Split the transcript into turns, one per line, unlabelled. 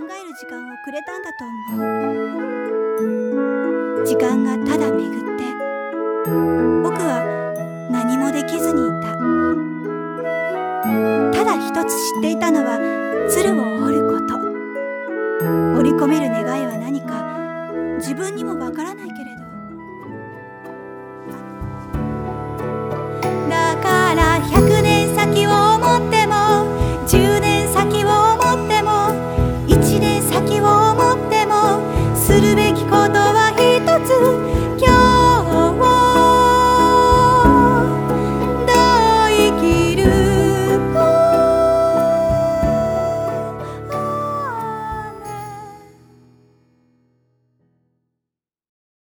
える時間をくれたんだと思う。時間がただ巡って僕は何もできずにいた。ただ一つ知っていたのは鶴を折ること。折り込める願いは何か自分にもわからないけれど、